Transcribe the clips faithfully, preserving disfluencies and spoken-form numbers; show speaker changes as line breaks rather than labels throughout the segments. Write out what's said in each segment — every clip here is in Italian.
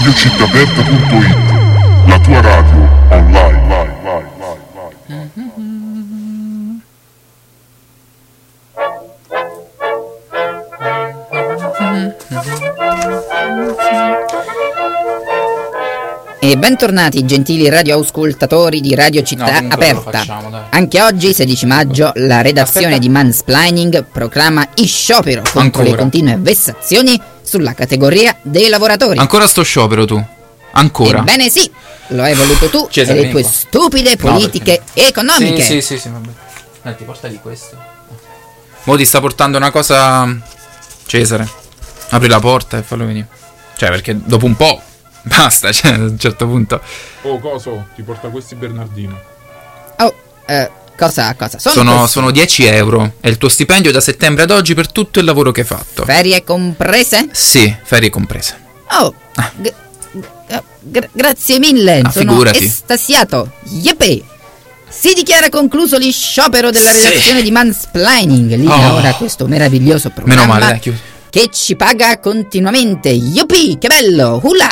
radio città aperta punto it, la tua radio online. Vai, vai, vai, vai.
E bentornati gentili radioascoltatori di Radio Città
no,
Aperta.
Facciamo,
Anche oggi, sedici maggio, la redazione
Aspetta.
di Mansplaining proclama il sciopero contro
Ancora.
le continue vessazioni sulla categoria dei lavoratori.
Ancora sto sciopero tu? Ancora?
Ebbene sì, lo hai voluto tu
Cesare,
e le tue
vieni qua.
stupide
No,
politiche
perché-
economiche.
Sì, sì, sì, sì, vabbè. Senti, portali questo. Mo ti sta portando una cosa, Cesare. Apri la porta e fallo venire. Cioè, perché dopo un po' basta, cioè, a un certo punto.
Oh, coso, ti porta questi Bernardino.
Oh, eh, cosa, cosa? Sono,
Sono,
questi?
sono dieci euro. È il tuo stipendio da settembre ad oggi per tutto il lavoro che hai fatto.
Ferie comprese?
Sì, ferie comprese.
Oh, g- g- gra- grazie mille,
Ah,
sono
figurati.
estasiato. Yeppe! Si dichiara concluso lo sciopero della
Sì.
redazione di Mansplaining. Lì
Oh.
ora questo meraviglioso programma
Meno male, dai, chiudi.
che ci paga continuamente. Yuppie, che bello! Hula!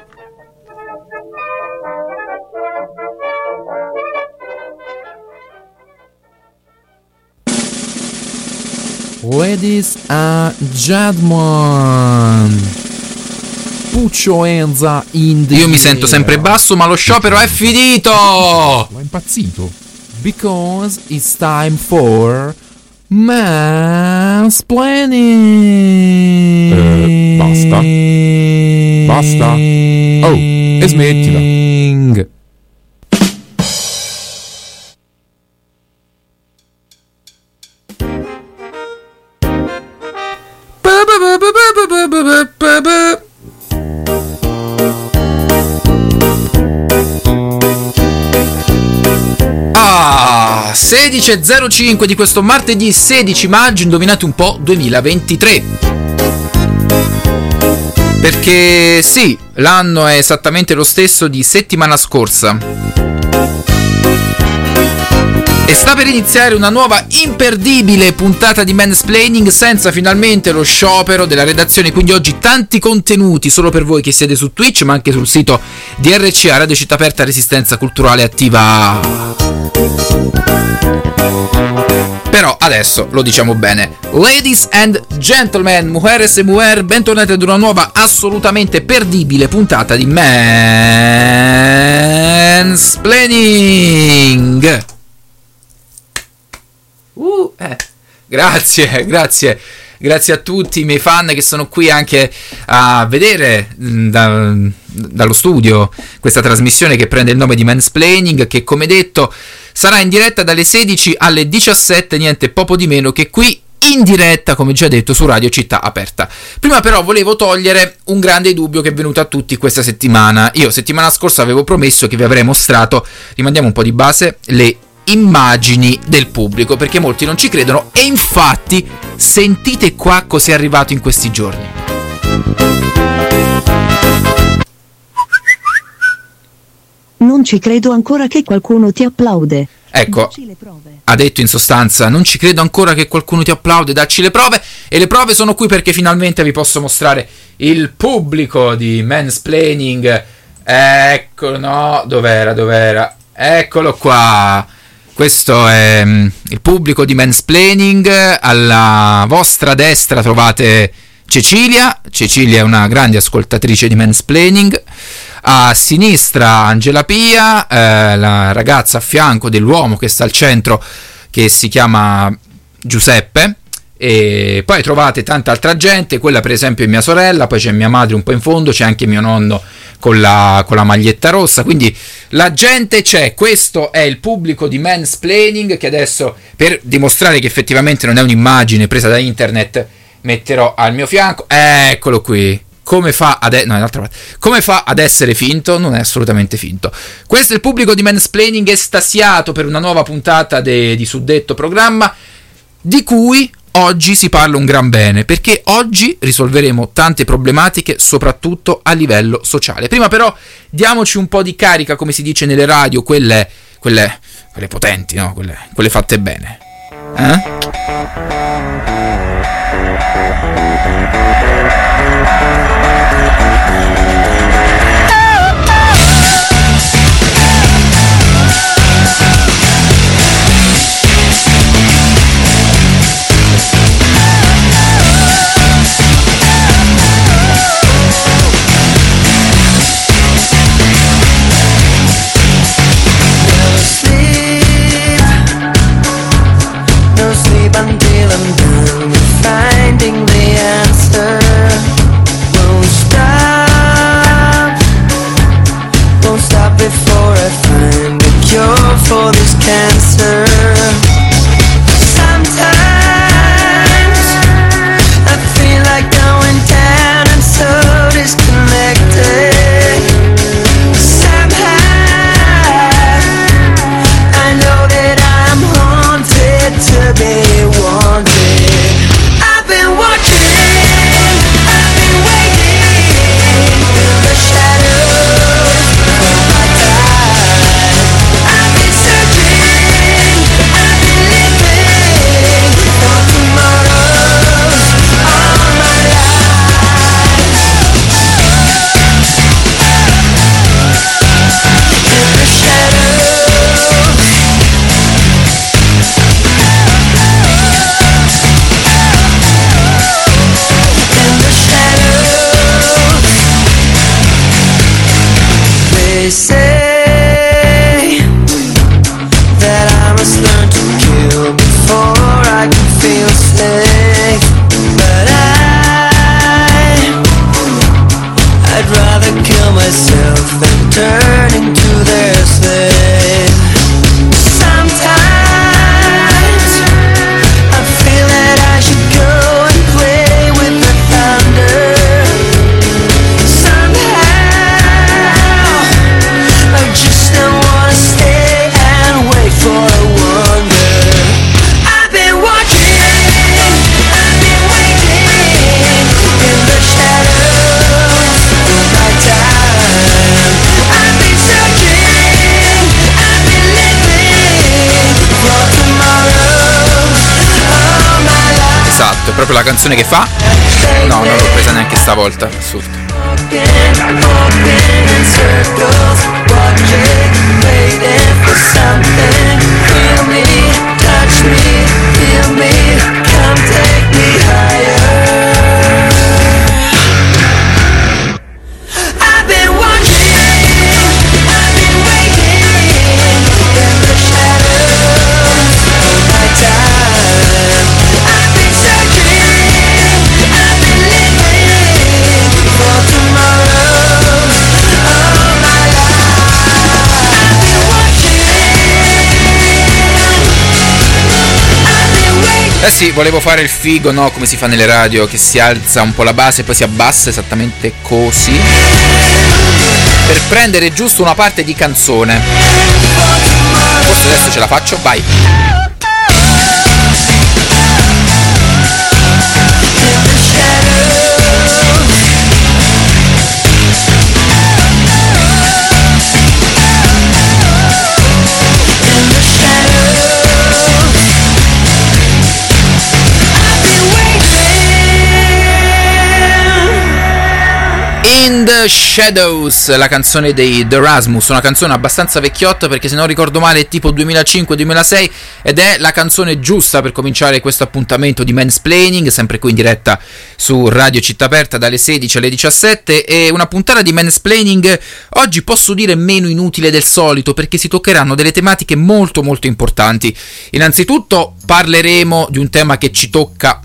Ladies and gentlemen, put your hands up in the
Io mi sento
air.
sempre basso, ma lo sciopero è finito!
Ma è impazzito.
Because it's time for mansplaining.
Eh, basta. Basta. Oh, e smettila.
Ah, sedici e zero cinque di questo martedì sedici maggio, indovinate un po', duemilaventitré. Perché sì, l'anno è esattamente lo stesso di settimana scorsa. E sta per iniziare una nuova imperdibile puntata di Mansplaining senza finalmente lo sciopero della redazione. Quindi oggi tanti contenuti solo per voi che siete su Twitch, ma anche sul sito di R C A, Radio Città Aperta, Resistenza Culturale Attiva. Però adesso lo diciamo bene. Ladies and gentlemen, mujeres e mujer, bentornati ad una nuova assolutamente perdibile puntata di Mansplaining. Uh, eh. Grazie, grazie, grazie a tutti i miei fan che sono qui anche a vedere mh, da, dallo studio questa trasmissione che prende il nome di Mansplaining, che come detto sarà in diretta dalle sedici alle diciassette, niente poco di meno che qui in diretta, come già detto, su Radio Città Aperta. Prima però volevo togliere un grande dubbio che è venuto a tutti questa settimana. Io settimana scorsa avevo promesso che vi avrei mostrato, rimandiamo un po' di base, le immagini del pubblico, perché molti non ci credono, e infatti sentite qua cosa è arrivato in questi giorni.
Non ci credo ancora che qualcuno ti applaude.
Ecco,
Dacci le prove.
ha detto in sostanza: non ci credo ancora che qualcuno ti applaude, dacci le prove. E le prove sono qui, perché finalmente vi posso mostrare il pubblico di Mansplaining. Ecco, no, dov'era, dov'era? Eccolo qua. Questo è mm, il pubblico di Mansplaining. Alla vostra destra trovate Cecilia. Cecilia è una grande ascoltatrice di Mansplaining. A sinistra Angela Pia, eh, la ragazza a fianco dell'uomo che sta al centro, che si chiama Giuseppe. E poi trovate tanta altra gente. Quella per esempio è mia sorella, poi c'è mia madre un po' in fondo, c'è anche mio nonno con la, con la maglietta rossa. Quindi la gente c'è. Questo è il pubblico di Mansplaining, che adesso, per dimostrare che effettivamente non è un'immagine presa da internet, metterò al mio fianco. Eccolo qui. Come fa ad, e- no, in altra parte. Come fa ad essere finto? Non è assolutamente finto. Questo è il pubblico di Mansplaining, estasiato per una nuova puntata de- di suddetto programma, di cui oggi si parla un gran bene, perché oggi risolveremo tante problematiche, soprattutto a livello sociale. Prima però diamoci un po' di carica, come si dice nelle radio, quelle, quelle, quelle potenti, no? Quelle, quelle fatte bene. Eh?
say that I must learn to kill before I can feel safe. But I, I'd rather kill myself than turn into their slave. Sometimes I feel that I should go and play with the thunder. Somehow I just don't wanna stay and wait for a wonder. I've been watching, I've been waiting in the shadows of my time. I've been searching, I've been living for tomorrows all my life.
Esatto, è proprio la canzone che fa. No, non l'ho presa neanche stavolta, assurdo.
Walking, walking in circles, watching, waiting for something. Feel me, touch me, feel me, come take me higher. I've been watching, I've been waiting in the shadows of my time. I've been searching, I've been living for tomorrows all my life. I've been watching, I've been waiting.
Eh sì, volevo fare il figo, no? Come si fa nelle radio, che si alza un po' la base e poi si abbassa, esattamente così, per prendere giusto una parte di canzone. Forse adesso ce la faccio, vai. In the Shadows, la canzone dei The Rasmus, una canzone abbastanza vecchiotta perché se non ricordo male è tipo duemilacinque duemilasei ed è la canzone giusta per cominciare questo appuntamento di Mansplaining, sempre qui in diretta su Radio Città Aperta dalle sedici alle diciassette. E una puntata di Mansplaining oggi posso dire meno inutile del solito perché si toccheranno delle tematiche molto molto importanti. Innanzitutto parleremo di un tema che ci tocca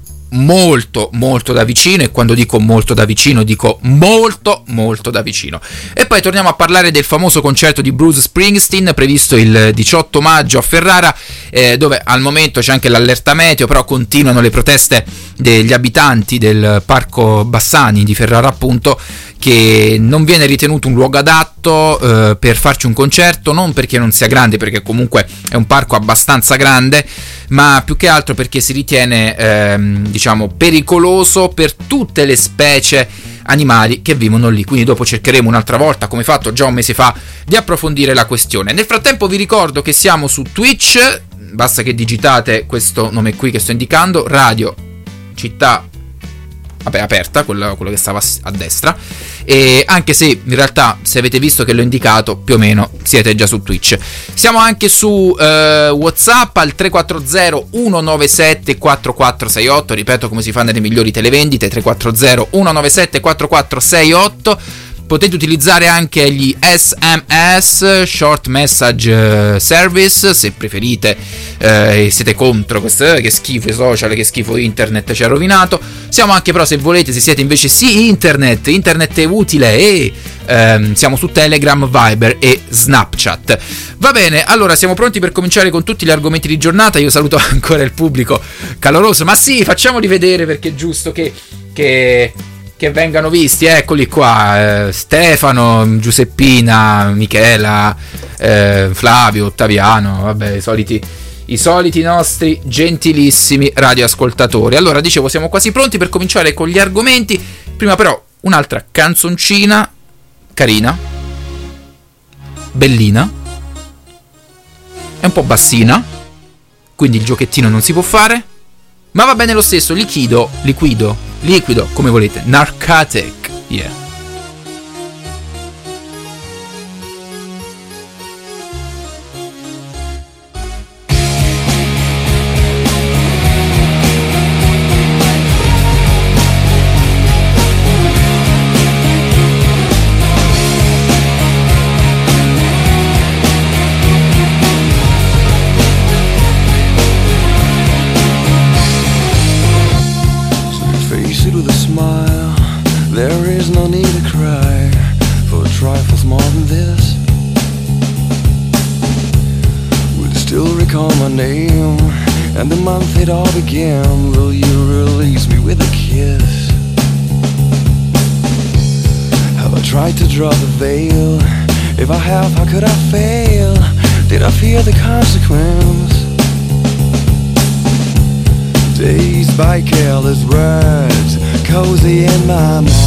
molto molto da vicino, e quando dico molto da vicino dico molto molto da vicino. E poi torniamo a parlare del famoso concerto di Bruce Springsteen previsto il diciotto maggio a Ferrara, eh, dove al momento c'è anche l'allerta meteo, però continuano le proteste degli abitanti del parco Bassani di Ferrara, appunto, che non viene ritenuto un luogo adatto eh, per farci un concerto, non perché non sia grande, perché comunque è un parco abbastanza grande, ma più che altro perché si ritiene ehm, diciamo pericoloso per tutte le specie animali che vivono lì. Quindi dopo cercheremo un'altra volta, come fatto già un mese fa, di approfondire la questione. Nel frattempo vi ricordo che siamo su Twitch, basta che digitate questo nome qui che sto indicando, Radio Città Vabbè, aperta, quello, quello che stava a destra. E anche se in realtà, se avete visto che l'ho indicato, più o meno siete già su Twitch. Siamo anche su eh, WhatsApp al tre quattro zero uno nove sette quattro quattro sei otto. Ripeto, come si fa nelle migliori televendite, tre quattro zero uno nove sette quattro quattro sei otto. Potete utilizzare anche gli S M S, Short Message Service, se preferite, eh, siete contro questo, eh, che schifo i social, che schifo internet, ci ha rovinato. Siamo anche, però, se volete, se siete invece sì internet, internet è utile, e ehm, siamo su Telegram, Viber e Snapchat. Va bene, allora siamo pronti per cominciare con tutti gli argomenti di giornata. Io saluto ancora il pubblico caloroso, ma sì, facciamoli vedere perché è giusto che... che... che vengano visti, eccoli qua, eh, Stefano, Giuseppina, Michela, eh, Flavio, Ottaviano, vabbè, i soliti, i soliti nostri gentilissimi radioascoltatori. Allora, dicevo, siamo quasi pronti per cominciare con gli argomenti. Prima però un'altra canzoncina carina, bellina, è un po' bassina, quindi il giochettino non si può fare, ma va bene lo stesso, liquido, liquido, liquido, come volete, Narcotic, yeah.
and the month it all began. Will you release me with a kiss? Have I tried to draw the veil? If I have, how could I fail? Did I fear the consequence? Dazed by careless words, cozy in my mind.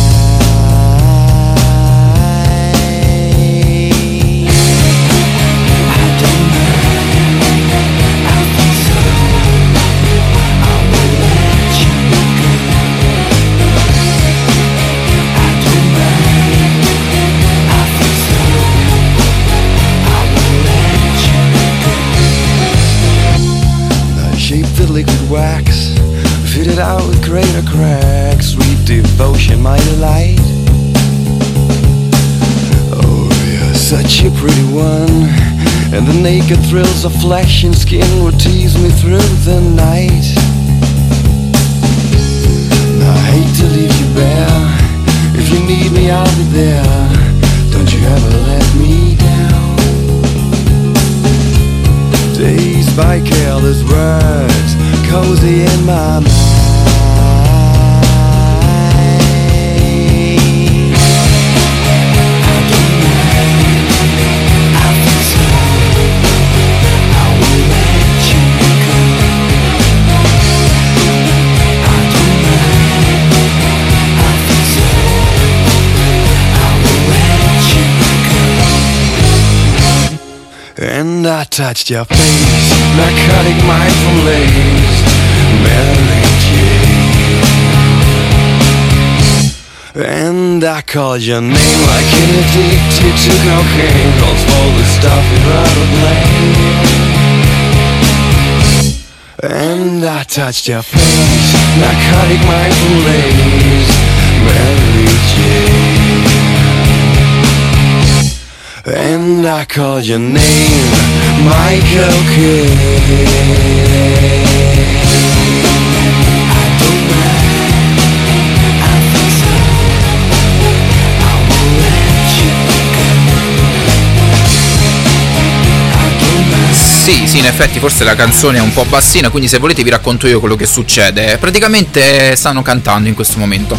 Liquid wax, fitted out with greater cracks. Sweet devotion, my delight. Oh, you're such a pretty one, and the naked thrills of flesh and skin will tease me through the night. Now I hate to leave you bare. If you need me, I'll be there. Don't you ever let me down. Dazed by careless words, cozy in my mind. I don't mind, I feel so. I will let you go. I don't mind, I feel so. I will let you go. And I touched your face, narcotic mindful lace, Mary Jane. And I called your name like an addicted to cocaine, calls for the stuff you'd rather blame. And I touched your face, narcotic mindful lace, Mary Jane. And I called your name, Michael Kidd.
Sì, sì, in effetti forse la canzone è un po' bassina, quindi se volete vi racconto io quello che succede. Praticamente stanno cantando in questo momento.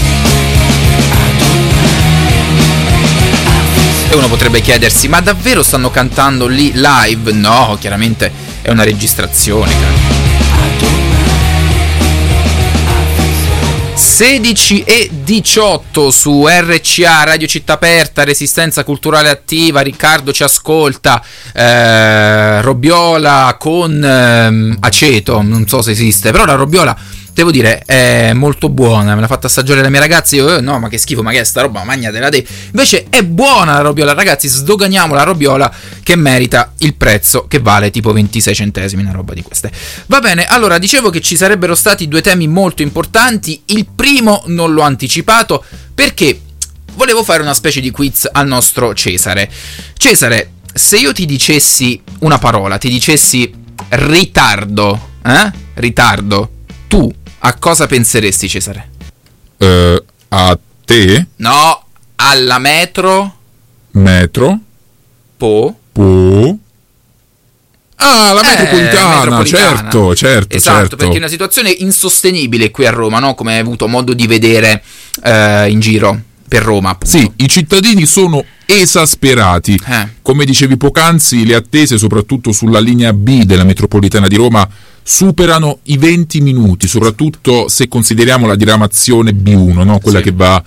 E uno potrebbe chiedersi, ma davvero stanno cantando lì live? No, chiaramente è una registrazione, cara. sedici e diciotto su R C A, Radio Città Aperta, Resistenza Culturale Attiva. Riccardo ci ascolta. eh, Robbiola con eh, aceto, non so se esiste, però la Robbiola, devo dire, è molto buona. Me l'ha fatta assaggiare la mia ragazza. Io, eh, no, ma che schifo, ma che è sta roba, magnatela te. Invece è buona la Robbiola, ragazzi, sdoganiamo la Robbiola, che merita il prezzo, che vale tipo ventisei centesimi, una roba di queste. Va bene, allora, dicevo che ci sarebbero stati due temi molto importanti. Il primo non l'ho anticipato, perché volevo fare una specie di quiz al nostro Cesare. Cesare, se io ti dicessi una parola, ti dicessi ritardo, eh? Ritardo, tu a cosa penseresti, Cesare?
Uh, a te?
No, alla metro.
Metro?
Po.
Po. Ah, la
Eh,
metropolitana,
metropolitana.
certo, certo,
Esatto,
certo.
perché è una situazione insostenibile qui a Roma, no? Come hai avuto modo di vedere eh, in giro per Roma, appunto.
Sì, i cittadini sono esasperati.
Eh.
Come dicevi poc'anzi, le attese, soprattutto sulla linea B della metropolitana di Roma, superano i venti minuti, soprattutto se consideriamo la diramazione B uno, no? Quella
Sì.
che va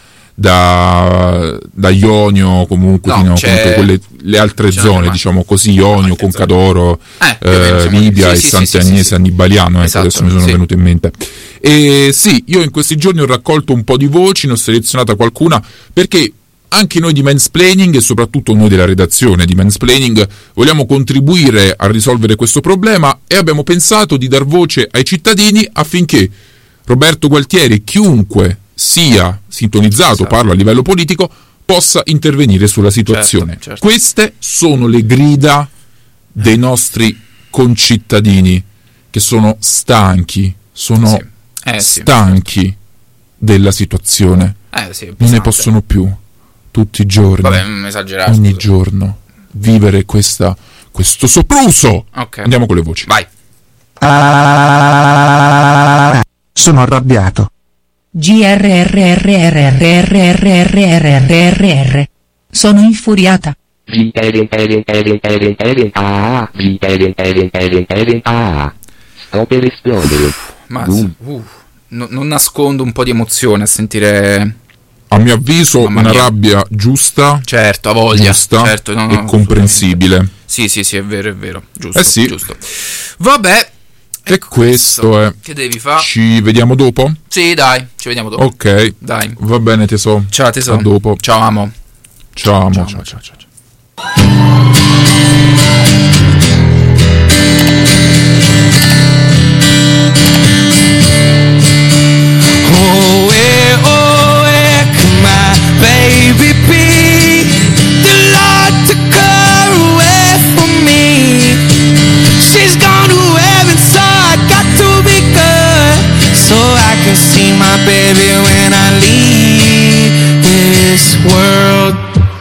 da, da Ionio comunque
No,
fino a
c'è-
comunque quelle, le altre
c'è
zone,
anche-
diciamo così, Ionio,
altre
Concadoro,
Eh, più o meno,
eh,
siamo-
Libia
sì,
e
sì, sì,
Sant'Agnese
sì, sì.
Annibaliano, ecco,
Esatto,
adesso mi sono
sì.
venute in mente. E sì, io in questi giorni ho raccolto un po' di voci, ne ho selezionata qualcuna, perché anche noi di Mansplaining e soprattutto noi della redazione di Mansplaining vogliamo contribuire a risolvere questo problema e abbiamo pensato di dar voce ai cittadini affinché Roberto Gualtieri, chiunque sia sintonizzato,
Esatto.
parlo a livello politico, possa intervenire sulla situazione.
Certo, certo.
Queste sono le grida dei nostri concittadini che sono stanchi, sono
Sì. Eh, sì.
stanchi della situazione.
Eh, sì,
Non ne
pesante.
possono più tutti i giorni,
Vabbè, non esagerare.
ogni
scusa.
giorno vivere questa, questo sopruso.
Ok.
Andiamo con le voci.
Vai.
Ah, sono arrabbiato.
G R R R R R R R R R R R. Sono infuriata.
Sto per esplodere.
Ma uh, no, non nascondo un po' di emozione a sentire.
A mio avviso una rabbia giusta.
Certo, a voglia.
Giusta
certo, no,
e
no,
comprensibile.
Sì, sì, sì, è vero, è vero. Giusto.
Eh sì.
Giusto. Vabbè.
E questo è.
Che devi fare?
Ci vediamo dopo?
Sì, dai, ci vediamo dopo.
Ok.
Dai.
Va bene, tesoro.
Ciao, tesoro.
A dopo.
Ciao, amo.
Ciao, amo.
Ciao,
Ciao,
ciao,
ciao, ciao.
Oh, where, oh, where can my baby be? The Lord took her away from me. She's gone to heaven, so I got to be good, so I can see my baby when I leave this world.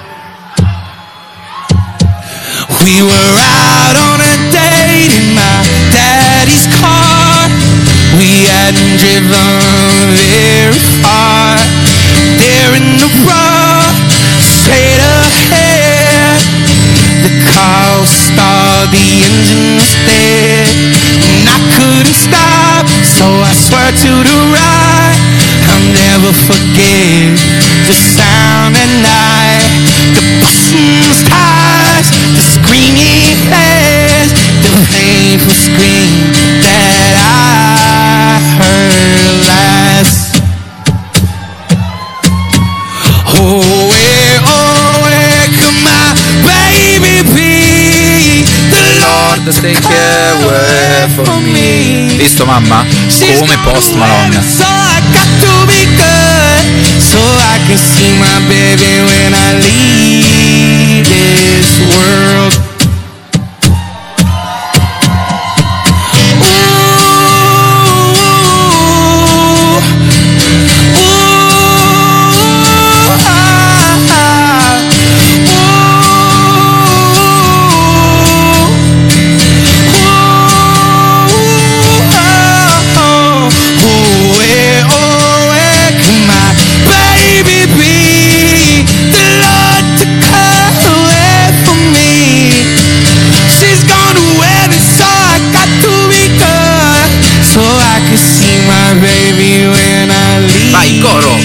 We were out on a date in my daddy's car. We hadn't driven very far. There in the road, straight ahead, the car was stalled, the engine was dead, and I couldn't stop, so I swerved to the right. I'll never forget the sound at night, the busting tires, the screaming flares, the painful scream that I heard last. Oh, where, oh, where could my baby be? The Lord
take away from me. Visto, mamma? Come Post Malone.
So I got to be good, so I can see my baby when I leave this world.
Vai, coro!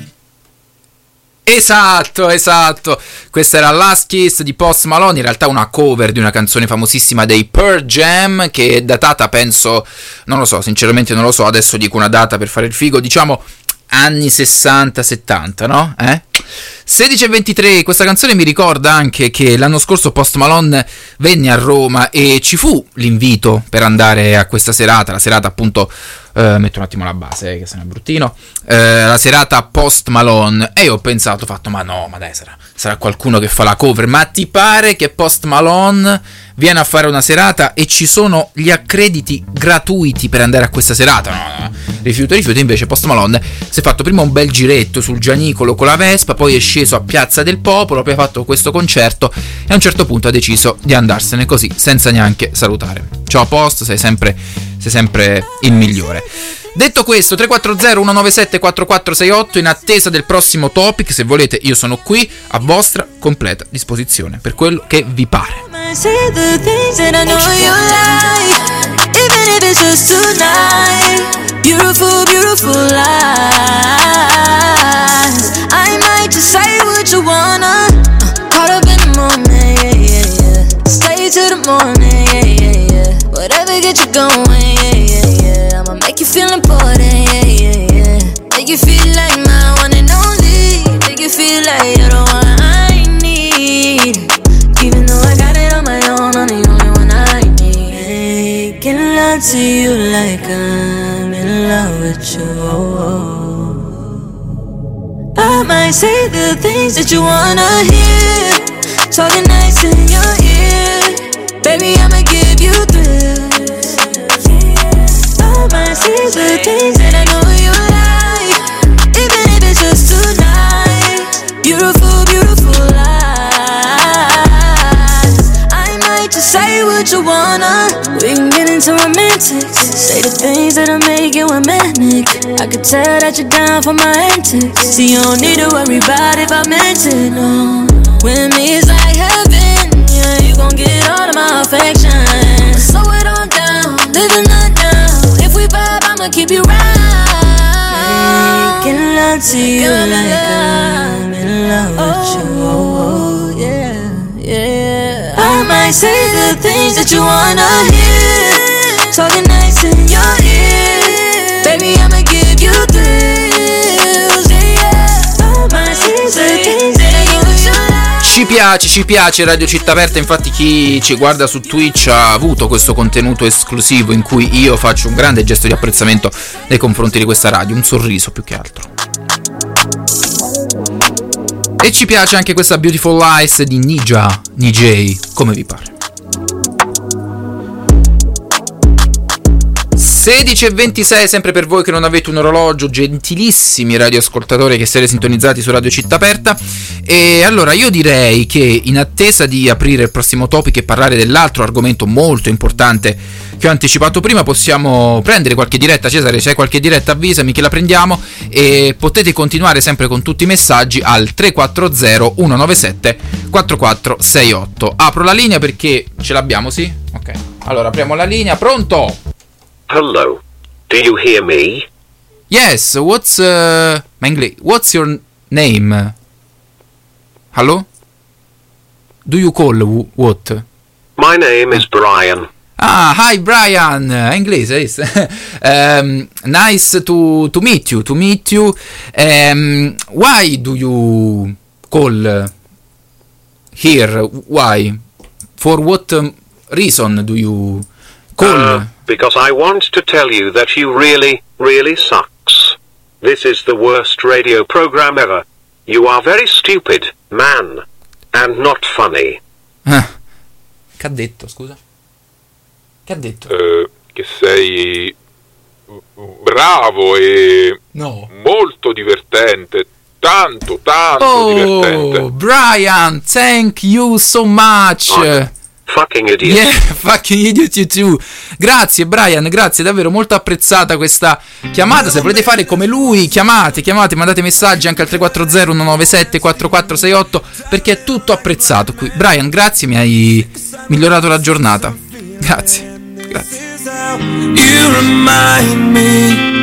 Esatto, esatto. Questa era Last Kiss di Post Malone, in realtà una cover di una canzone famosissima dei Pearl Jam, che è datata, penso, non lo so, sinceramente non lo so, adesso dico una data per fare il figo, diciamo anni sessanta settanta, no? Eh? sedici e ventitré, questa canzone mi ricorda anche che l'anno scorso Post Malone venne a Roma e ci fu l'invito per andare a questa serata, la serata appunto, eh, metto un attimo la base eh, che sennò è bruttino, eh, la serata Post Malone, e io ho pensato, ho fatto, ma no, ma dai, sarà, sarà qualcuno che fa la cover, ma ti pare che Post Malone viene a fare una serata e ci sono gli accrediti gratuiti per andare a questa serata? No, no, no. rifiuto, rifiuto, invece Post Malone si è fatto prima un bel giretto sul Gianicolo con la Vespa, poi è sceso a Piazza del Popolo, poi ha fatto questo concerto e a un certo punto ha deciso di andarsene così, senza neanche salutare. Ciao Post, sei sempre, sei sempre il migliore. Detto questo, tre quattro zero uno nove sette quattro quattro sei otto, in attesa del prossimo topic, se volete io sono qui a vostra completa disposizione per quello che vi pare.
Say the things that I know you like, even if it's just tonight. Beautiful, beautiful lies. I might just say what you wanna. uh, Caught up in the moment, yeah, yeah, yeah. Stay till the morning, yeah, yeah, yeah. Whatever get you going, yeah, yeah, yeah. I'ma make you feel important, yeah, yeah, yeah. Make you feel like my one and only. Make you feel like you're the one I need. Even though I got it on my own, I'm the only one I need. Making love to you like I'm in love with you. I might say the things that you wanna hear, talking nice in your ear. Baby, I'ma give you thrills. I might say the things that I know you like, even if it's just tonight. Beautiful, beautiful lies. Say what you wanna, we can get into romantic antics. Say the things that'll make you a manic. I could tell that you're down for my antics. See, you don't need to worry about if I meant it, no. With me it's like heaven, yeah, you gon' get all of my affection. Slow it on down, live the night down. If we vibe, I'ma keep you right. Making love to you like I'm in love with you. Oh, yeah, yeah. I might say the things that you wanna hear, talking nice in your ear. Baby, I'ma give you thrills, yeah. I might say the things that you should.
Ci piace, ci piace Radio Città Aperta, infatti chi ci guarda su Twitch ha avuto questo contenuto esclusivo in cui io faccio un grande gesto di apprezzamento nei confronti di questa radio, un sorriso più che altro. E ci piace anche questa Beautiful Lies di Nija, Nijay, come vi pare. sedici e ventisei, sempre per voi che non avete un orologio, gentilissimi radioascoltatori che siete sintonizzati su Radio Città Aperta. E allora io direi che in attesa di aprire il prossimo topic e parlare dell'altro argomento molto importante che ho anticipato prima, possiamo prendere qualche diretta. Cesare, c'è qualche diretta? Avvisami che la prendiamo, e potete continuare sempre con tutti i messaggi al tre quattro zero uno nove sette quattro quattro sei otto. Apro la linea perché ce l'abbiamo, sì? Ok, allora apriamo la linea. Pronto?
Hello, do you hear me?
Yes, what's uh, my English? What's your name? Hello? Do you call w- what?
My name is Brian.
Ah, hi Brian, inglese, yes. um, nice to to meet you, to meet you. Um, why do you call here? Why? For what um, reason do you call?
Uh, because I want to tell you that you really, really sucks. This is the worst radio program ever. You are very stupid, man, and not funny.
Ah, che ha detto, scusa? Che ha detto?
Eh, che sei bravo e
no.
molto divertente. Tanto, tanto
oh,
divertente.
Brian, thank you so much.
Oh, fucking idiot.
Yeah, fucking idiot you too. Grazie Brian, grazie, davvero molto apprezzata questa chiamata. Se volete fare come lui, chiamate, chiamate, mandate messaggi anche al tre quattro zero uno nove sette quattro quattro sei otto, perché è tutto apprezzato qui. Brian, grazie, mi hai migliorato la giornata. Grazie. Grazie.
You remind me.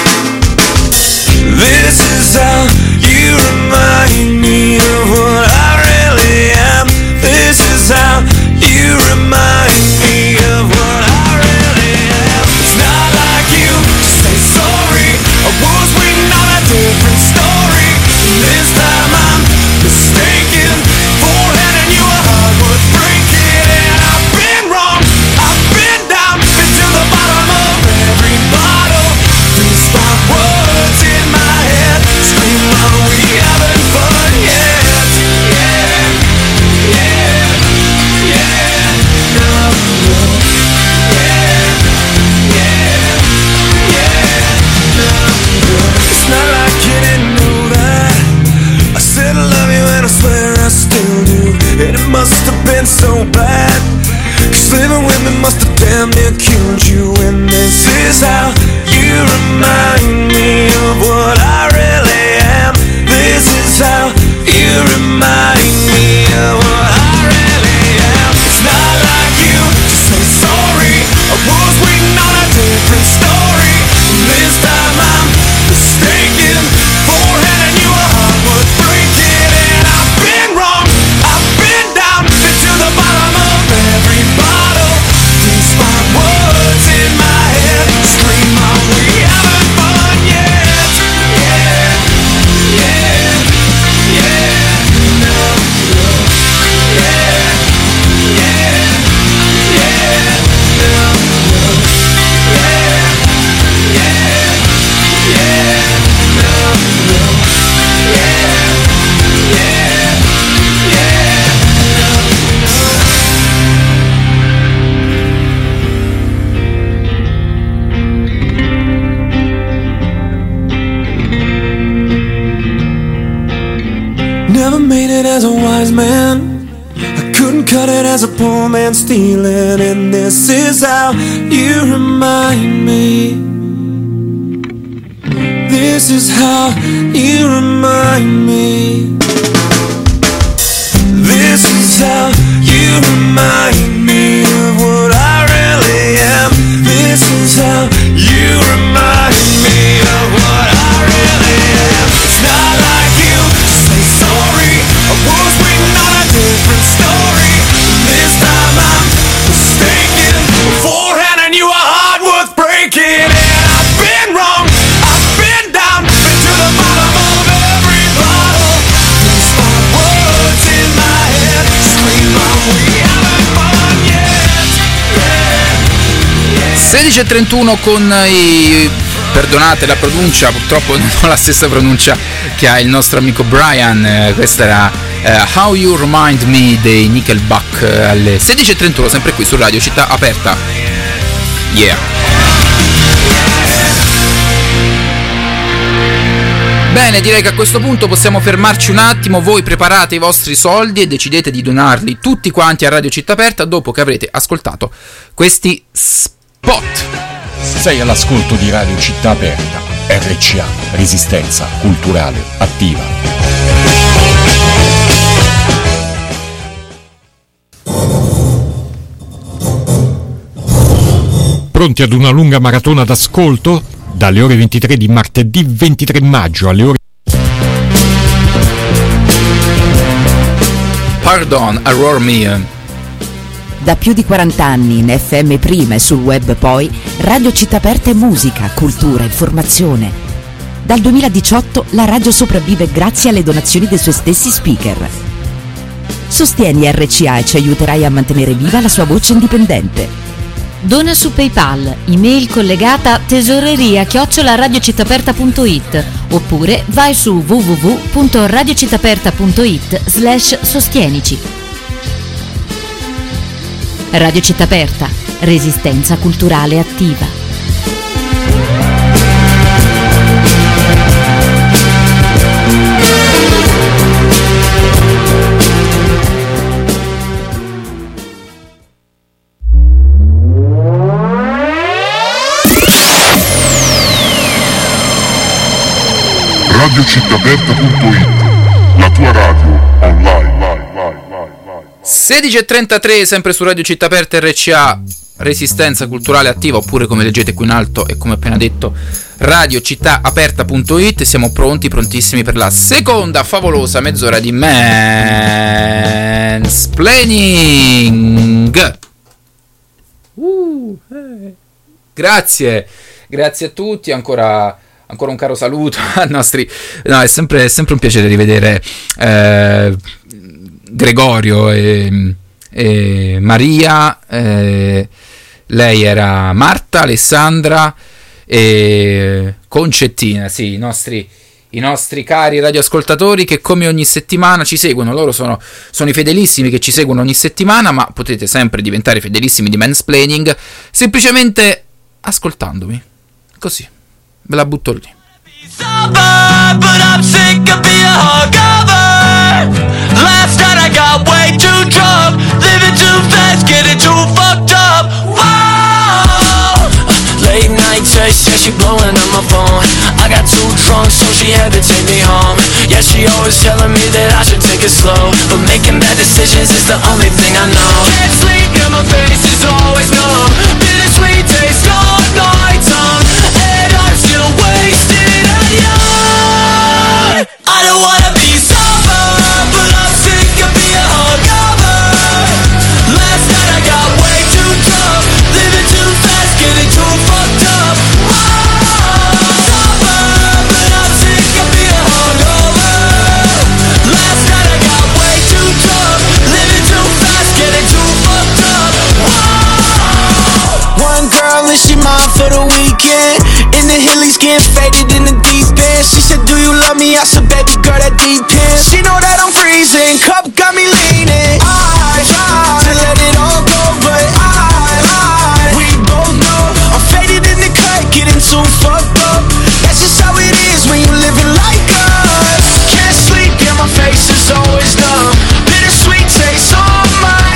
This is how you remind me of what I really am. This is how you remind me of what I really am. It's not like you to say sorry. I was waiting on a different story. This time I'm mistaken for handing you a heart worth breaking. And I've been wrong. I've been down, been to the bottom of every bottle. These five words in my head scream, are we having fun yet? Yeah, yeah, yeah, no, no. Yeah, yeah, yeah, no, no. It's not like you didn't know that I said I love you and I swear I still do. And it must have been so bad, 'cause living with me must have damn near killed you. And this is how you remind me of what I really am. This is how you remind me of what I really am. It's not like you to say sorry. I was waiting on a different story. This time I'm mistaken for handing you a heart worth breaking. And I've been wrong, I've been down, been to the bottom of every bottle. These five words in my head scream, are we having fun yet? Yeah, yeah, yeah, no, no. Yeah, yeah, yeah, no, no. Yeah, yeah, yeah, no, no. Yeah, yeah, yeah, no, no. Never made it as a wise man. I could
couldn't cut it as a poor man stealing, and this is how you remind me. This is how you remind me. This is how you remind me of what I really am. This is how you remind me of what I really am. It's not like you say sorry. I was waiting on a different story. This time I'm mistaken for handing you a heart worth breaking. And I've been wrong. I've been down, been to the bottom of every bottle. These are words in my head. Scream out, we haven't fun yet. Yeah.
sedici e trentuno con i... perdonate la pronuncia, purtroppo non ho la stessa pronuncia che ha il nostro amico Brian. Eh, questa era eh, How You Remind Me dei Nickelback eh, alle sedici e trentuno, sempre qui su Radio Città Aperta. Yeah. Bene, direi che a questo punto possiamo fermarci un attimo. Voi preparate i vostri soldi e decidete di donarli tutti quanti a Radio Città Aperta dopo che avrete ascoltato questi spot.
Sei all'ascolto di Radio Città Aperta, R C A, Resistenza Culturale Attiva. Pronti ad una lunga maratona d'ascolto? Dalle ore ventitré di martedì ventitré maggio alle ore...
Pardon, Aurora Mia.
Da più di quaranta anni in F M prima e sul web poi, Radio Città Aperta è musica, cultura, informazione. Dal duemiladiciotto la radio sopravvive grazie alle donazioni dei suoi stessi speaker. Sostieni R C A e ci aiuterai a mantenere viva la sua voce indipendente.
Dona su PayPal, email collegata tesoreria chiocciola radiocittaperta punto it oppure vai su w w w punto radiocittaperta punto it slash sostienici. Radio Città Aperta, resistenza culturale attiva.
radio città aperta punto it, la tua radio online.
sedici e trentatré, sempre su Radio Città Aperta R C A, resistenza culturale attiva, oppure come leggete qui in alto e come appena detto radio città aperta punto it. Siamo pronti, prontissimi per la seconda favolosa mezz'ora di mansplaining. Uh, eh. Grazie, grazie a tutti, ancora, ancora un caro saluto ai nostri... No, è sempre, è sempre un piacere rivedere eh, Gregorio e, e Maria, eh, lei era Marta, Alessandra e Concettina, sì, i nostri, i nostri cari radioascoltatori che come ogni settimana ci seguono. Loro sono, sono i fedelissimi che ci seguono ogni settimana, ma potete sempre diventare fedelissimi di mansplaining semplicemente ascoltandomi, così, ve la butto lì.
Last night I got way too drunk, living too fast, getting too fucked up. Whoa! Late night text, yeah, she blowing up my phone. I got too drunk, so she had to take me home. Yeah, she always telling me that I should take it slow, but making bad decisions is the only thing I know. Can't sleep, and my face is always numb. Bittersweet taste all night time, and I'm still wasted and young. I don't wanna be sober, but I'm sick of being hungover. Last night I got way too drunk, living too fast, getting too fucked up. Whoa, sober, but I'm sick of being hungover. Last night I got way too drunk, living too fast, getting too fucked up. Whoa. One girl and she mine for the weekend. In the hillies getting faded in the deep end. She said, do you love me? I said, baby girl, that depends. She know that I'm freezing, cup got me leaning. I try to let it all go, but I, I we both know I'm faded in the cut, getting too fucked up. That's just how it is when you living like us. Can't sleep, yeah, my face is always numb. Bittersweet taste on my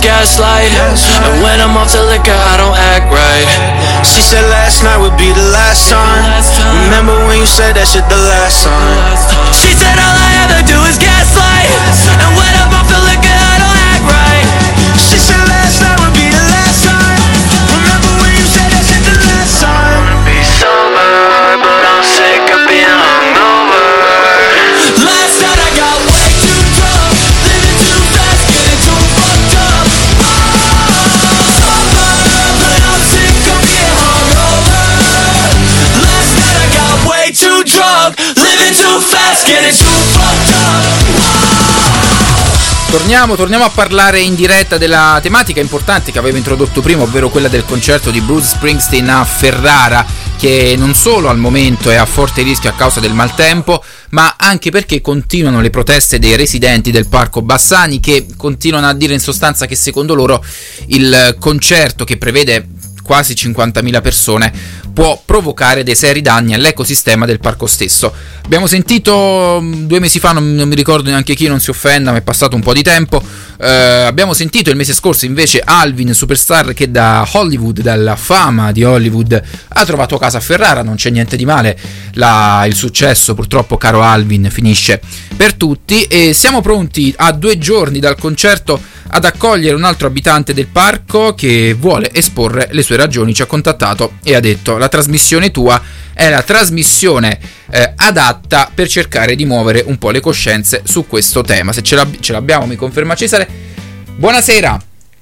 gaslight. And when I'm off the liquor, I don't act right. She said last night would be the last time. Remember when you said that shit the last time? She said all I ever do is gaslight. And when I'm off the liquor, I don't act right. She said last night would be the last time. Remember when you said that shit the last time? Wanna be sober, but I'm sick of being hungover. Last night I got way too drunk, living too fast, getting too fucked up. Oh, sober, but I'm sick of being hungover. Last night I got way too drunk, living too fast, getting too fucked up.
Torniamo, torniamo a parlare in diretta della tematica importante che avevo introdotto prima, ovvero quella del concerto di Bruce Springsteen a Ferrara, che non solo al momento è a forte rischio a causa del maltempo, ma anche perché continuano le proteste dei residenti del Parco Bassani, che continuano a dire in sostanza che secondo loro il concerto, che prevede quasi cinquantamila persone, può provocare dei seri danni all'ecosistema del parco stesso. Abbiamo sentito due mesi fa, non, non mi ricordo neanche chi, non si offenda, ma è passato un po' di tempo, eh, abbiamo sentito il mese scorso invece Alvin, superstar che da Hollywood, dalla fama di Hollywood, ha trovato casa a Ferrara. Non c'è niente di male, la, il successo purtroppo, caro Alvin, finisce per tutti, e siamo pronti a due giorni dal concerto ad accogliere un altro abitante del parco che vuole esporre le sue ragioni. Ci ha contattato e ha detto: la trasmissione tua è la trasmissione eh, adatta per cercare di muovere un po' le coscienze su questo tema. Se ce, l'ab- ce l'abbiamo, mi conferma Cesare. Buonasera.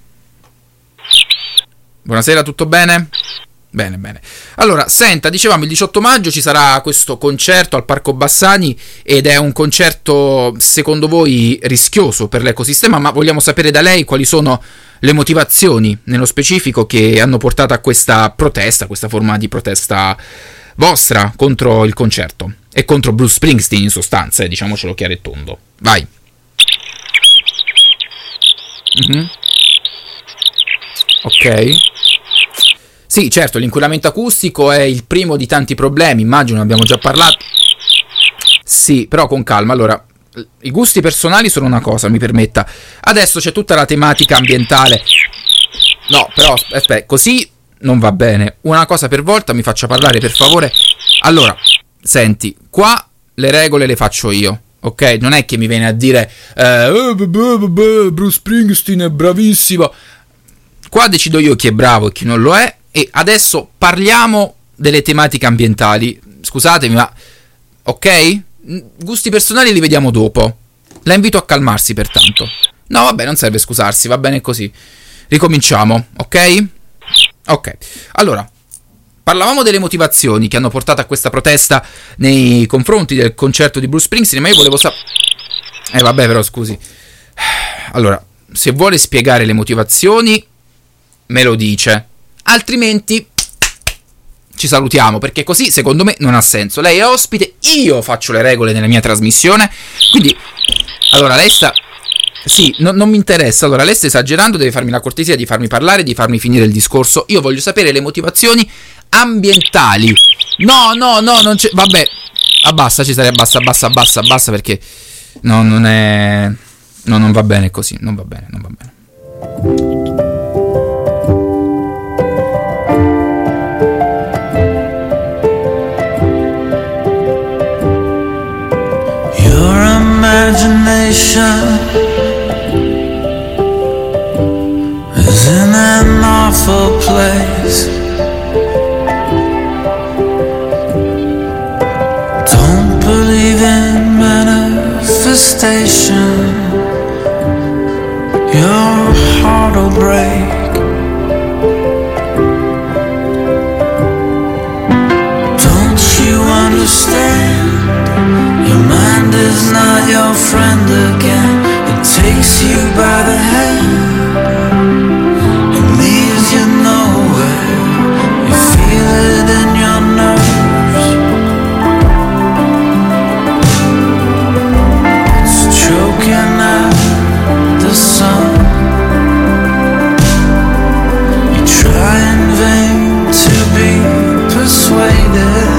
Buonasera, tutto bene? Bene, bene. Allora, senta, dicevamo il diciotto maggio ci sarà questo concerto al Parco Bassani, ed è un concerto secondo voi rischioso per l'ecosistema, ma vogliamo sapere da lei quali sono le motivazioni nello specifico che hanno portato a questa protesta, questa forma di protesta vostra contro il concerto e contro Bruce Springsteen in sostanza, eh, diciamocelo chiaro e tondo. Vai. Mm-hmm. Ok. Sì, certo, l'inquinamento acustico è il primo di tanti problemi, immagino, ne abbiamo già parlato. Sì, però con calma. Allora, i gusti personali sono una cosa, mi permetta. Adesso c'è tutta la tematica ambientale. No, però, aspetta, così non va bene. Una cosa per volta, mi faccia parlare, per favore. Allora, senti, qua le regole le faccio io, ok? Non è che mi viene a dire eh, oh, Bruce Springsteen è bravissimo. Qua decido io chi è bravo e chi non lo è. E adesso parliamo delle tematiche ambientali. Scusatemi, ma ok? Gusti personali li vediamo dopo. La invito a calmarsi, pertanto. No, vabbè, non serve scusarsi, va bene così. Ricominciamo, ok? Ok. Allora, parlavamo delle motivazioni che hanno portato a questa protesta nei confronti del concerto di Bruce Springsteen, ma io volevo sapere... Eh, vabbè, però, scusi. Allora, se vuole spiegare le motivazioni, me lo dice. Altrimenti ci salutiamo, perché così secondo me non ha senso. Lei è ospite, io faccio le regole nella mia trasmissione, quindi allora lei sta... Sì, no, non mi interessa. Allora lei sta esagerando, deve farmi la cortesia di farmi parlare, di farmi finire il discorso. Io voglio sapere le motivazioni ambientali. No, no, no, non c'è... Vabbè, abbassa Cesare, abbassa, abbassa, abbassa, abbassa, perché no, non è... No, non va bene così, non va bene, non va bene.
Imagination is in an awful place. Don't believe in manifestation. Your heart will break. Don't you understand? Your mind is not your friend again. It takes you by the hand and leaves you nowhere. You feel it in your nerves. It's choking out the sun. You try in vain to be persuaded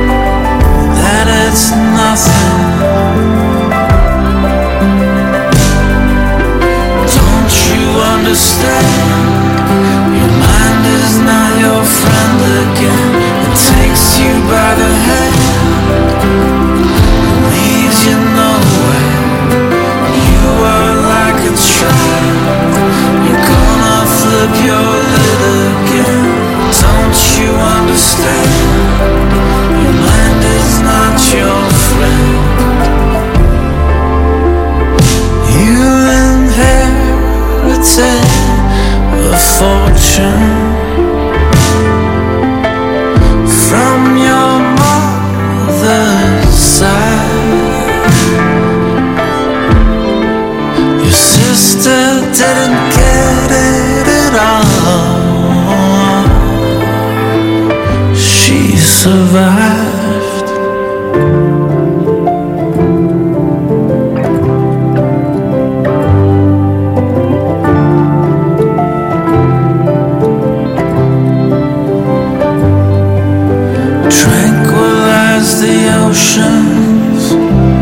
that it's nothing. survived. Tranquilize the oceans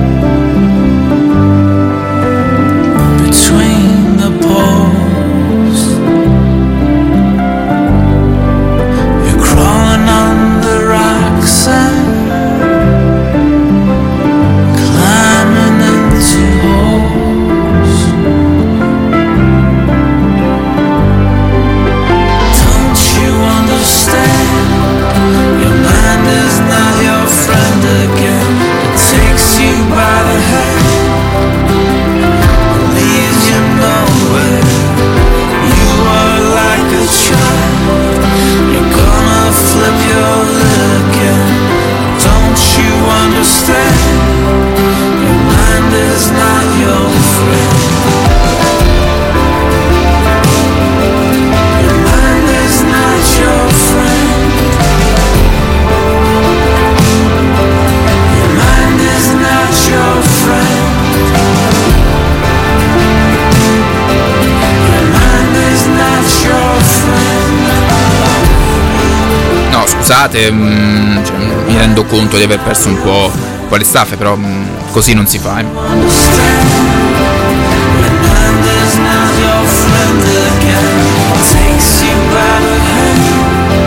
between the poles. You're crawling on the rocks and climbing into holes. Don't you understand? Your mind is not your friend again. It takes you by the hand, leads you nowhere. You are like a child, you're gonna flip your lid again. Don't you understand? Your mind is not your friend. Your mind is not your friend. Your mind is not your friend. Your mind is not your friend.
No, scusate, mm, cioè, mi rendo conto di aver perso un po', un po' le staffe, però mm, così non si fa. Eh.
Your mind is not your friend again. Takes you by the hand,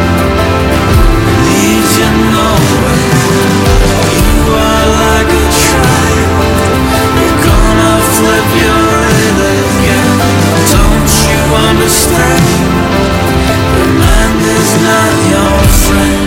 leads you nowhere. You are like a child, you're gonna flip your lid again. Don't you understand? Your mind is not your friend.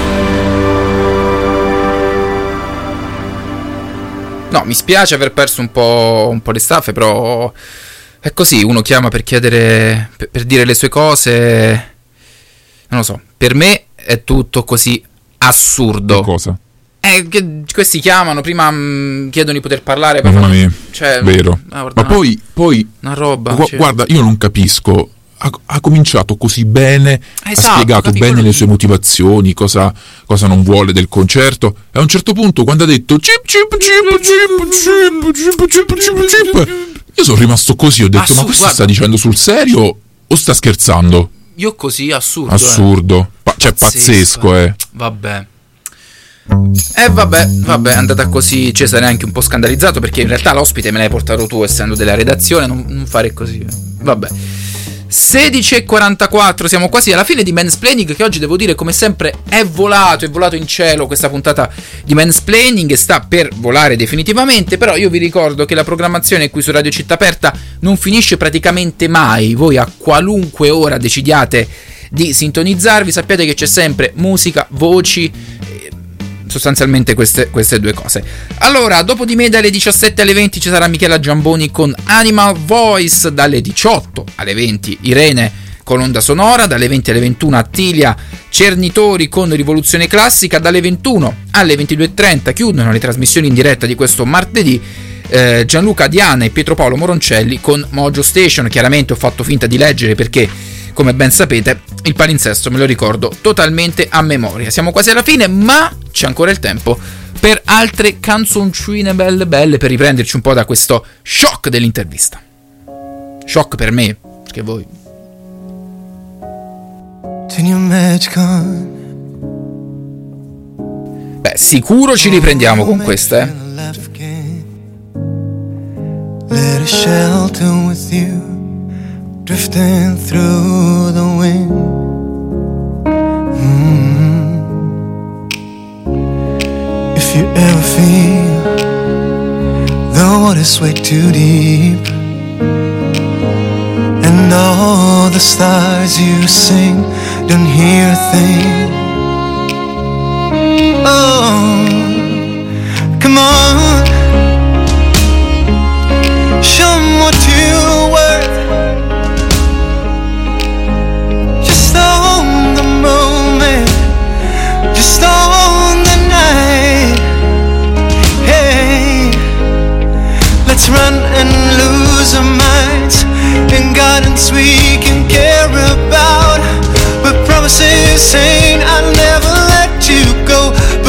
No, mi spiace aver perso un po', un po' le staffe, però è così, uno chiama per chiedere, per, per dire le sue cose, non lo so, per me è tutto così assurdo.
Che cosa?
Eh, che questi chiamano, prima mh, chiedono di poter parlare, poi
Mamma
fanno-
mia,
cioè,
vero.
ah, guarda,
Ma poi, poi
una roba,
gu-
cioè.
guarda, io non capisco. Ha, ha cominciato così bene,
Esatto,
ha spiegato
capi
bene
quello
le
che-
sue motivazioni, cosa, cosa non vuole del concerto. E a un certo punto, quando ha detto chip chip chip chip chip chip chip chip chip, io sono rimasto così, ho detto:
Assurdo,
ma questo
guarda.
sta dicendo sul serio o sta scherzando?
Io così, assurdo.
Assurdo, Pa- cioè
Pazzesco,
pazzesco, eh.
Vabbè. E eh, vabbè, vabbè, è andata così. Cesare è anche un po' scandalizzato perché in realtà l'ospite me l'hai portato tu, essendo della redazione, non, non fare così. eh. Vabbè. sedici e quarantaquattro, siamo quasi alla fine di Mansplaining, che oggi devo dire come sempre è volato, è volato in cielo questa puntata di Mansplaining e sta per volare definitivamente. Però io vi ricordo che la programmazione qui su Radio Città Aperta non finisce praticamente mai. Voi a qualunque ora decidiate di sintonizzarvi, sappiate che c'è sempre musica, voci, eh, sostanzialmente queste, queste due cose. Allora, dopo di me dalle diciassette alle venti ci sarà Michela Giamboni con Animal Voice, dalle diciotto alle venti Irene con Onda Sonora, dalle venti alle ventuno Attilia Cernitori con Rivoluzione Classica, dalle ventuno alle ventidue e trenta chiudono le trasmissioni in diretta di questo martedì eh, Gianluca Diana e Pietro Paolo Moroncelli con Mojo Station. Chiaramente ho fatto finta di leggere perché, come ben sapete, il palinsesto me lo ricordo totalmente a memoria. Siamo quasi alla fine, ma c'è ancora il tempo per altre canzoncine belle belle, per riprenderci un po' da questo shock dell'intervista. Shock per me, perché voi...
Turn your magic on.
Beh, sicuro ci riprendiamo con queste, eh.
Let us shelter with you, drifting through the wind. Mm. If you ever feel the water sway too deep, and all the stars you sing don't hear a thing. Oh, come on, show 'em what you're worth. Just on the moment, just on the night. Hey, let's run and lose our minds in gardens we can care about. With promises saying I'll never let you go.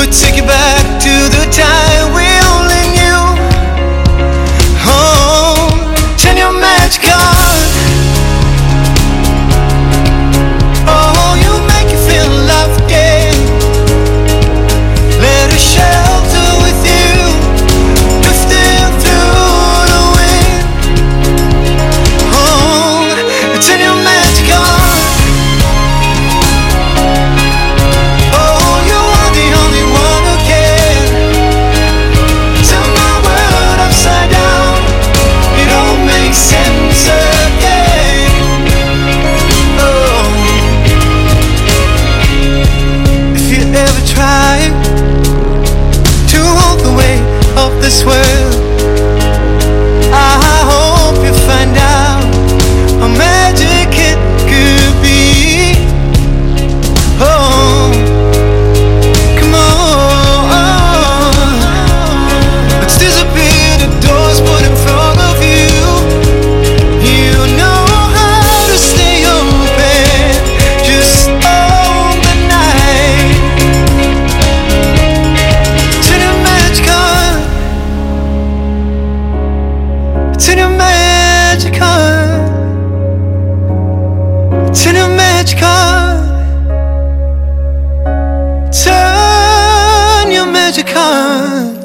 magic on.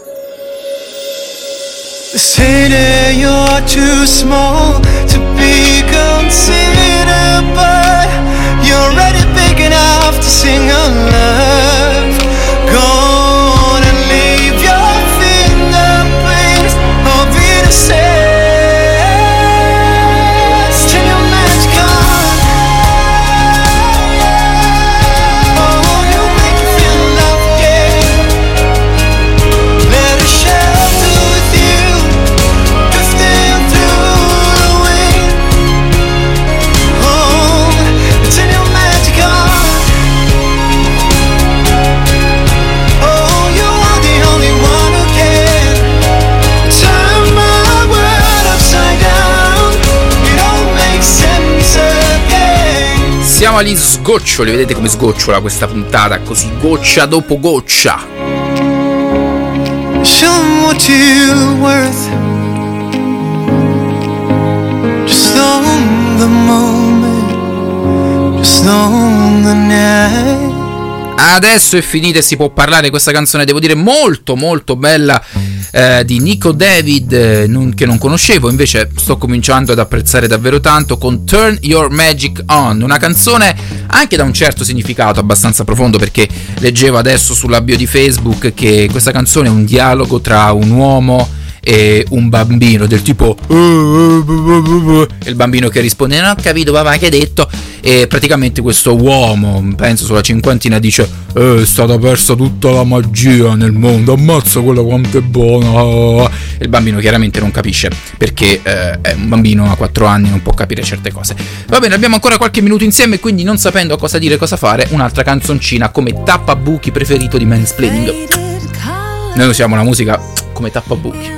They say that you're too small to be considered, but you're already big enough to sing a love. Go on and leave your fingerprints of innocence. Turn your magic on. Oh, you make me feel love again. Let us shelter with you, drifting through the wind. Oh, turn your magic on. Oh, you are the only one who can turn my world upside down. It all makes sense again.
Siamo agli sgoccioli, vedete come sgocciola questa puntata, così goccia dopo goccia.
Show 'em what you're worth. Just on the moment, just on the night.
Adesso è finita e si può parlare. Questa canzone, devo dire, molto molto bella, eh, di Nico David, eh, non, che non conoscevo, invece sto cominciando ad apprezzare davvero tanto, con Turn Your Magic On, una canzone anche da un certo significato abbastanza profondo, perché leggevo adesso sulla bio di Facebook che questa canzone è un dialogo tra un uomo e un bambino, del tipo e il bambino che risponde non ho capito papà che hai detto, e praticamente questo uomo, penso sulla cinquantina, dice eh, è stata persa tutta la magia nel mondo, ammazza quella quanto è buona, e il bambino chiaramente non capisce, perché eh, è un bambino a quattro anni, non può capire certe cose. Va bene, abbiamo ancora qualche minuto insieme, quindi non sapendo cosa dire, cosa fare, un'altra canzoncina come tappabuchi preferito di Mansplaining. Noi usiamo la musica come tappabuchi.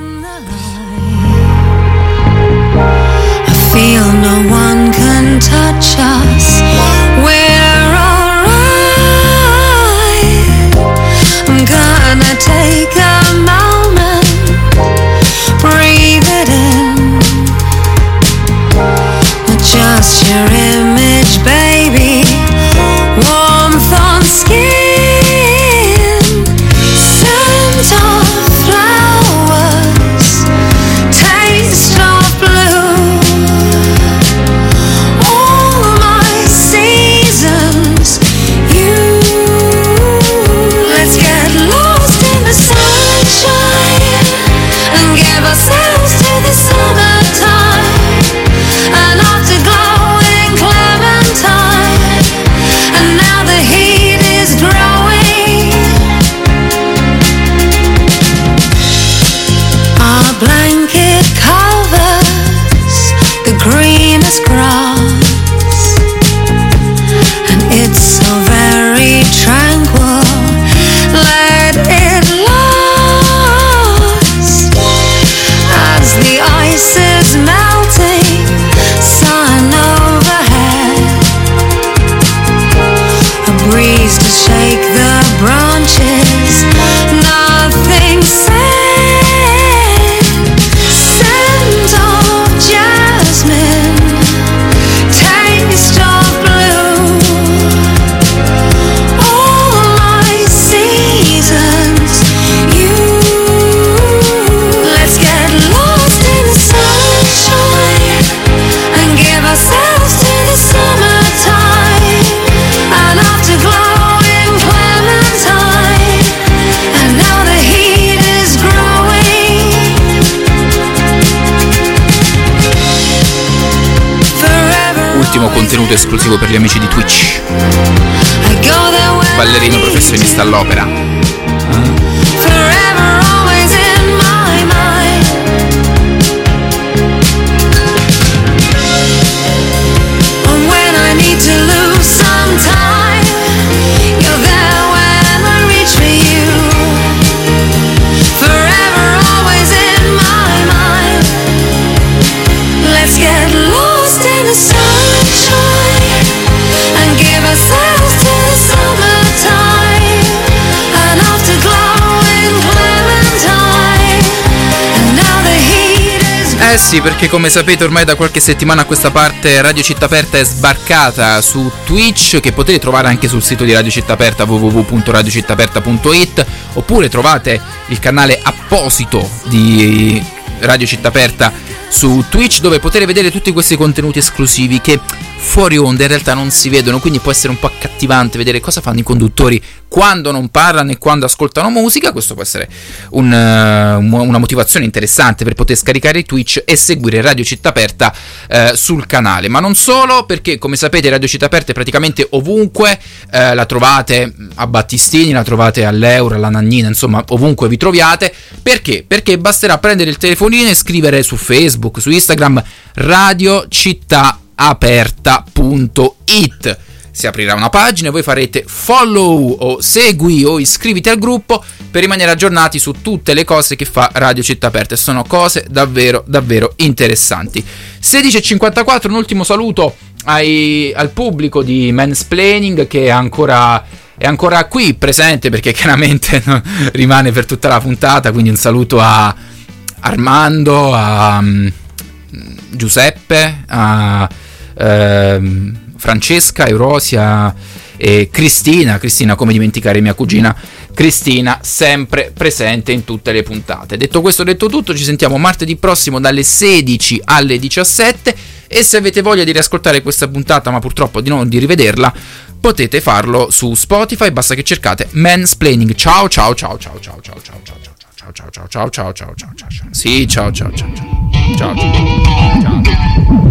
Feel no one can touch us. We're alright. I'm gonna take a moment, breathe it in. Just your image, baby. Warmth on skin. Scent of flowers. Taste of blue. Ourselves to the summertime, an afterglow in Clementine, and now the heat is growing. Our blanket covers the greenest grass, and it's so very tranquil. Let it the ice is melting, sun overhead, a breeze to shake the branches, nothing said, scent of jasmine, taste of blue, all my seasons, you, let's get lost in the sunshine and give ourselves to the summertime, an afterglow in Clementine, and now the heat is growing. Forever.
Ultimo contenuto esclusivo per gli amici di Twitch. Ballerino professionista all'opera.
Forever always in my mind. And when I need to lose some time, you're there when I reach for you. Forever always in my mind. Let's get lost in the sunshine and give ourselves to the summertime,
Eh sì, perché come sapete ormai da qualche settimana a questa parte Radio Città Aperta è sbarcata su Twitch, che potete trovare anche sul sito di Radio Città Aperta, w w w punto radio città aperta punto i t, oppure trovate il canale apposito di Radio Città Aperta su Twitch, dove potete vedere tutti questi contenuti esclusivi che fuori onda in realtà non si vedono, quindi può essere un po' accattivante vedere cosa fanno i conduttori quando non parlano e quando ascoltano musica. Questo può essere un, uh, una motivazione interessante per poter scaricare Twitch e seguire Radio Città Aperta uh, sul canale. Ma non solo, perché come sapete Radio Città Aperta è praticamente ovunque, uh, la trovate a Battistini, la trovate all'Euro, alla Nannina, insomma ovunque vi troviate. Perché? Perché basterà prendere il telefonino e scrivere su Facebook, su Instagram Radio Città aperta punto i t. Si aprirà una pagina e voi farete follow o segui o iscriviti al gruppo per rimanere aggiornati su tutte le cose che fa Radio Città Aperta, e sono cose davvero davvero interessanti. sedici e cinquantaquattro, un ultimo saluto ai, al pubblico di Mansplaining, che è ancora è ancora qui presente, perché chiaramente no, rimane per tutta la puntata, quindi un saluto a Armando, a um, Giuseppe, a uh, Francesca, Eurosia e Cristina. Cristina, come dimenticare mia cugina Cristina, sempre presente in tutte le puntate. Detto questo, detto tutto, ci sentiamo martedì prossimo dalle sedici alle diciassette, e se avete voglia di riascoltare questa puntata, ma purtroppo di non di rivederla, potete farlo su Spotify, basta che cercate Mansplaining. Ciao ciao ciao ciao ciao ciao ciao ciao ciao ciao ciao ciao ciao ciao ciao ciao ciao. Sì, ciao ciao ciao ciao ciao ciao ciao.